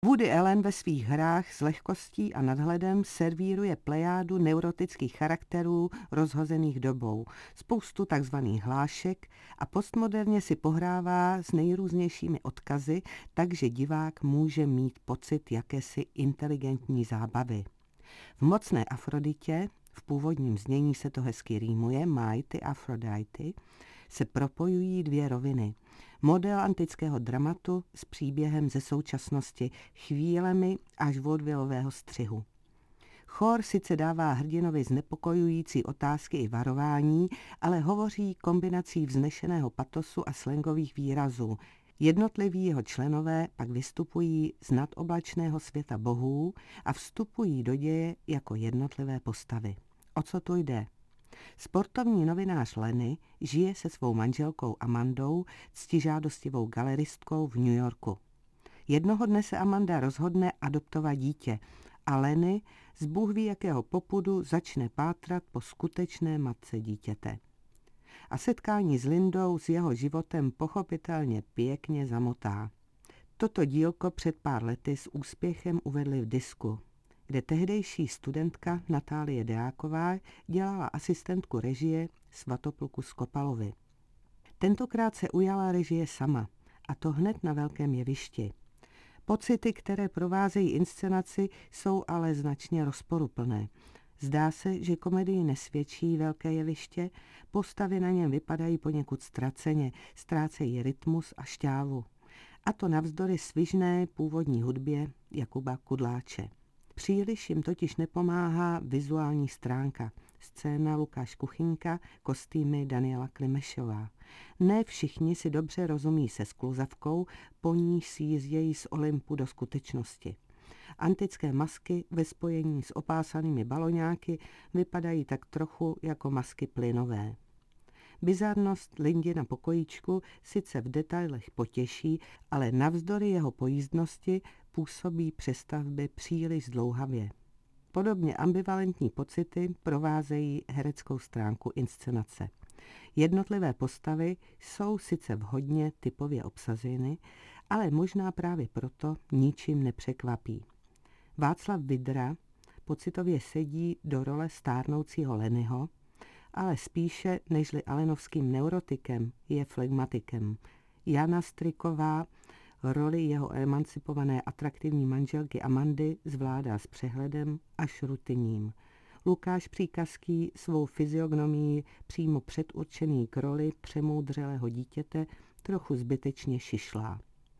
Woody Allen ve svých hrách s lehkostí a nadhledem servíruje plejádu neurotických charakterů rozhozených dobou, spoustu takzvaných hlášek a postmoderně si pohrává s nejrůznějšími odkazy, takže divák může mít pocit jakési inteligentní zábavy. V Mocné Afroditě, v původním znění se to hezky rýmuje, Mighty Aphrodite, se propojují dvě roviny. Model antického dramatu s příběhem ze současnosti, chvílemi až vaudevillového střihu. Chor sice dává hrdinovi znepokojující otázky i varování, ale hovoří kombinací vznešeného patosu a slangových výrazů. Jednotliví jeho členové pak vystupují z nadoblačného světa bohů a vstupují do děje jako jednotlivé postavy. O co tu jde? Sportovní novinář Lenny žije se svou manželkou Amandou, ctižádostivou galeristkou v New Yorku. Jednoho dne se Amanda rozhodne adoptovat dítě a Lenny z bůhví jakého popudu začne pátrat po skutečné matce dítěte. A setkání s Lindou s jeho životem pochopitelně pěkně zamotá. Toto dílko před pár lety s úspěchem uvedli v disku, kde tehdejší studentka Natálie Deáková dělala asistentku režie Svatopluku Skopalovi. Tentokrát se ujala režie sama, a to hned na velkém jevišti. Pocity, které provázejí inscenaci, jsou ale značně rozporuplné. Zdá se, že komedii nesvědčí velké jeviště, postavy na něm vypadají poněkud ztraceně, ztrácejí rytmus a šťávu. A to navzdory svižné původní hudbě Jakuba Kudláče. Příliš jim totiž nepomáhá vizuální stránka, scéna Lukáš Kuchynka, kostýmy Daniela Klimešová. Ne všichni si dobře rozumí se skluzavkou, po níž si jízdějí z Olympu do skutečnosti. Antické masky ve spojení s opásanými baloňáky vypadají tak trochu jako masky plynové. Bizarnost Lindy na pokojíčku sice v detailech potěší, ale navzdory jeho pojízdnosti působí přestavby příliš zdlouhavě. Podobně ambivalentní pocity provázejí hereckou stránku inscenace. Jednotlivé postavy jsou sice vhodně typově obsazeny, ale možná právě proto ničím nepřekvapí. Václav Vydra pocitově sedí do role stárnoucího Lennyho, ale spíše nežli alenovským neurotikem je flegmatikem. Jana Stryková roli jeho emancipované atraktivní manželky Amandy zvládá s přehledem až rutinním. Lukáš Příkazký svou fyziognomií přímo předurčený k roli přemoudřelého dítěte trochu zbytečně šišlá.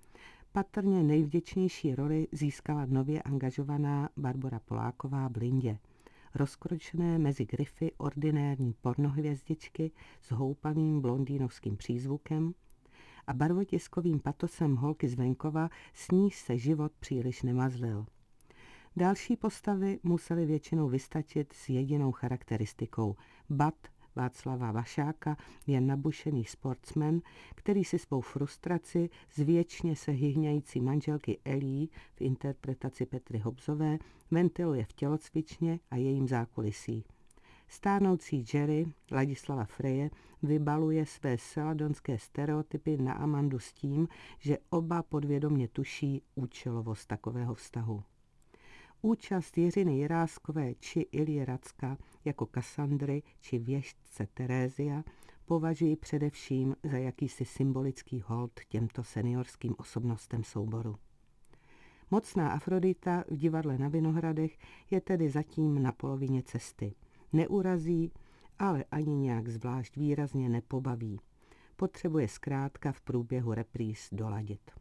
Patrně nejvděčnější roli získala nově angažovaná Barbora Poláková v Lindě. Rozkročené mezi grify ordinérní pornohvězdičky s houpaným blondýnovským přízvukem a barvotiskovým patosem holky z venkova, s níž se život příliš nemazlil. Další postavy musely většinou vystačit s jedinou charakteristikou. Bat Václava Vašáka je nabušený sportsman, který si svou frustraci z věčně se hyhňající manželky Elí v interpretaci Petry Hobzové ventiluje v tělocvičně a jejím zákulisí. Stárnoucí Jerry Ladislava Freje vybaluje své seladonské stereotypy na Amandu s tím, že oba podvědomě tuší účelovost takového vztahu. Účast Jiřiny Jiráskové či Ilji Racka jako Kassandry či věštce Terézia považuji především za jakýsi symbolický hold těmto seniorským osobnostem souboru. Mocná Afrodita v divadle na Vinohradech je tedy zatím na polovině cesty. Neurazí, ale ani nějak zvlášť výrazně nepobaví. Potřebuje zkrátka v průběhu repríz doladit.